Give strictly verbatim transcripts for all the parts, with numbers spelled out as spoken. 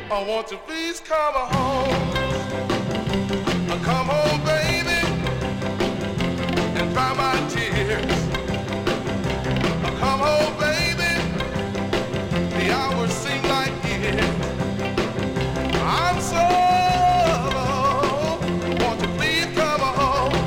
Oh, won't you please come home? Oh, come home, baby, and dry my tears. Oh, come home, baby, the hours seem like years. I'm so, won't you please come home?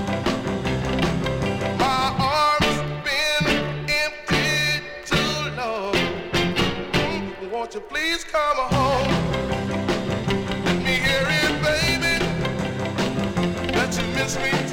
My arms been empty too long. Mm, won't you please come home? Let me hear it, baby, that you miss me.